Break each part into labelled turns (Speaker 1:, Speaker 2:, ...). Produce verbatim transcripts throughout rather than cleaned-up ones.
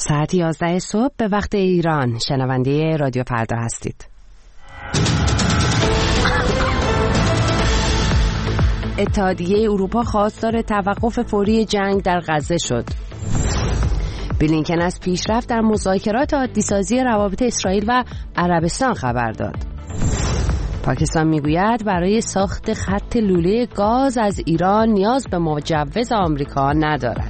Speaker 1: ساعت یازده صبح به وقت ایران، شنونده رادیو فردا هستید. اتحادیه اروپا خواستار توقف فوری جنگ در غزه شد. بلینکن از پیشرفت در مذاکرات عادی‌سازی روابط اسرائیل و عربستان خبر داد. پاکستان میگوید برای ساخت خط لوله گاز از ایران نیاز به مجوز آمریکا ندارد.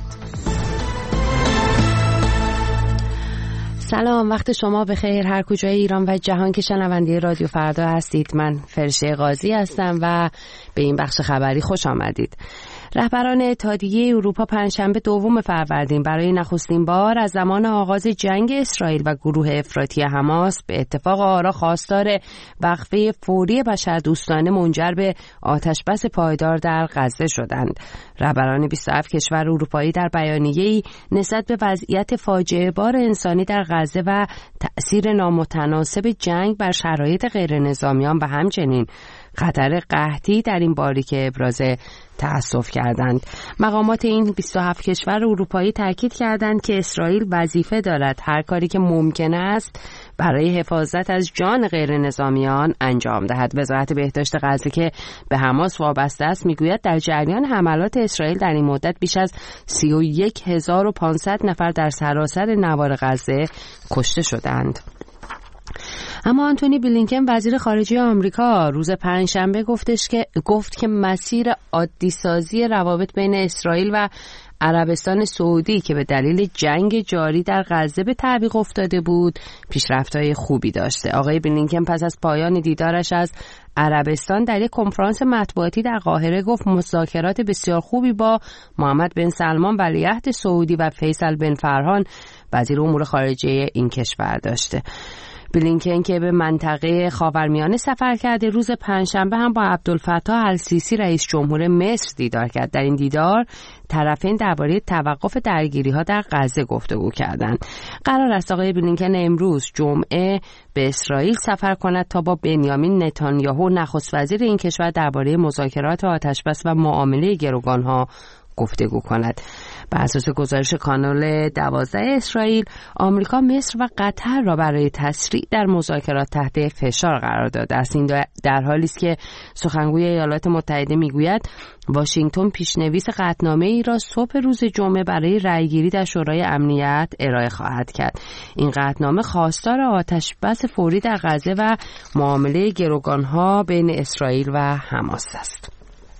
Speaker 1: سلام، وقت شما بخیر هر کجای ایران و جهان که شنونده رادیو فردا هستید. من فرشته قاضی هستم و به این بخش خبری خوش آمدید. رهبران اتحادیه اروپا پنجشنبه دوم فروردین برای نخستین بار از زمان آغاز جنگ اسرائیل و گروه افراطی حماس به اتفاق آرا خواستار وقفه فوری بشردوستانه منجر به آتشبس پایدار در غزه شدند. رهبران بیست و هفت کشور اروپایی در بیانیه‌ای نسبت به وضعیت فاجعه بار انسانی در غزه و تأثیر نامتناسب جنگ بر شرایط غیر نظامیان و همچنین خطر قحطی در این باریکه ابراز تأسف کردند. مقامات این بیست و هفت کشور اروپایی تاکید کردند که اسرائیل وظیفه دارد هر کاری که ممکن است برای حفاظت از جان غیر نظامیان انجام دهد. وزارت بهداشت غزه که به حماس وابسته است میگوید در جریان حملات اسرائیل در این مدت بیش از سی و یک هزار و پانصد نفر در سراسر نوار غزه کشته شدند. اما آنتونی بلینکن وزیر خارجه آمریکا روز پنجشنبه گفتش که گفت که مسیر عادی‌سازی روابط بین اسرائیل و عربستان سعودی که به دلیل جنگ جاری در غزه به تعویق افتاده بود پیشرفت‌های خوبی داشته. آقای بلینکن پس از پایان دیدارش از عربستان در یک کنفرانس مطبوعاتی در قاهره گفت مذاکرات بسیار خوبی با محمد بن سلمان ولیعهد سعودی و فیصل بن فرحان وزیر امور خارجه این کشور داشته. بلینکن که به منطقه خاورمیانه سفر کرده روز پنجشنبه هم با عبدالفتاح السیسی رئیس جمهور مصر دیدار کرد. در این دیدار طرفین درباره توقف درگیری‌ها در غزه گفتگو کردند. قرار است آقای بلینکن امروز جمعه به اسرائیل سفر کند تا با بنیامین نتانیاهو نخست وزیر این کشور درباره مذاکرات آتشبس و معامله گروگان‌ها گفتگو کند. بر اساس گزارش کانال دوازده اسرائیل، آمریکا، مصر و قطر را برای تسریع در مذاکرات تحت فشار قرار داده است. این در حالی است که سخنگوی ایالات متحده میگوید واشنگتن پیشنویس قطعنامه ای را صبح روز جمعه برای رأیگیری در شورای امنیت ارائه خواهد کرد. این قطعنامه خواستار آتش بس فوری در غزه و معامله گروگانها بین اسرائیل و حماس است.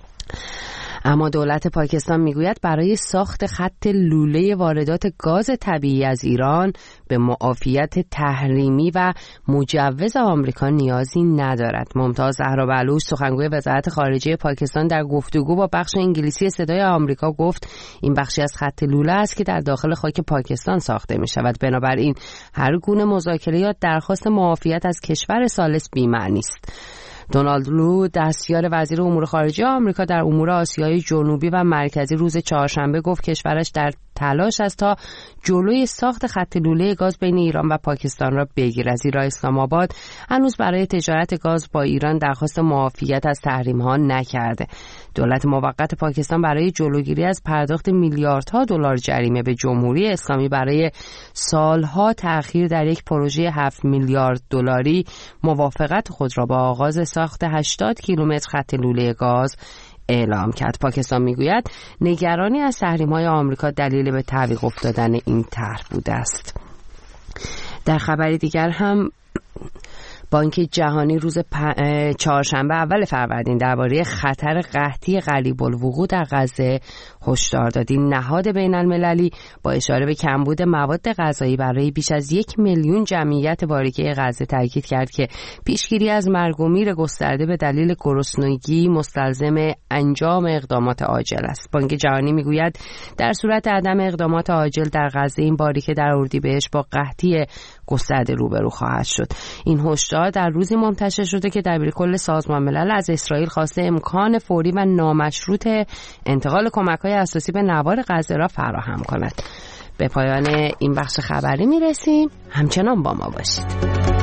Speaker 1: اما دولت پاکستان میگوید برای ساخت خط لوله واردات گاز طبیعی از ایران به معافیت تحریمی و مجوز آمریکا نیازی ندارد. ممتاز زهرابلوچ سخنگوی وزارت خارجه پاکستان در گفتگو با بخش انگلیسی صدای آمریکا گفت این بخشی از خط لوله است که در داخل خاک پاکستان ساخته می شود. بنابراین هر گونه مذاکره یا درخواست معافیت از کشور ثالث بی‌معنی است. دونالد لو دستیار وزیر امور خارجه آمریکا در امور آسیای جنوبی و مرکزی روز چهارشنبه گفت کشورش در تلاش است تا جلوی ساخت خط لوله گاز بین ایران و پاکستان را بگیرد. زیرا اسلام آباد هنوز برای تجارت گاز با ایران درخواست معافیت از تحریم‌ها نکرده. دولت موقت پاکستان برای جلوگیری از پرداخت میلیاردها دلار جریمه به جمهوری اسلامی برای سالها تأخیر در یک پروژه هفت میلیارد دلاری موافقت خود را با آغاز ساخت هشتاد کیلومتر خط لوله گاز اعلام کرد. پاکستان میگوید نگرانی از تحریم‌های آمریکا دلیل به تعویق افتادن این طرح بوده است. در خبر دیگر هم بانک جهانی روز چهارشنبه اول فروردین درباره خطر قحطی قریب الوقوع در غزه هشدار داد. این نهاد بین المللی با اشاره به کمبود مواد غذایی برای بیش از یک میلیون جمعیت باریکه غزه تاکید کرد که پیشگیری از مرگ و میر گسترده به دلیل گرسنگی مستلزم انجام اقدامات عاجل است. بانک جهانی میگوید در صورت عدم اقدامات عاجل در غزه این باریکه در اردیبهشت با قحطی گسترده روبرو خواهد شد. این هشدار در روزی منتشر شده که دبیرکل سازمان ملل از اسرائیل خواسته امکان فوری و نامشروط انتقال کمک‌های اساسی به نوار غزه را فراهم کند. به پایان این بخش خبری میرسیم. همچنان با ما باشید.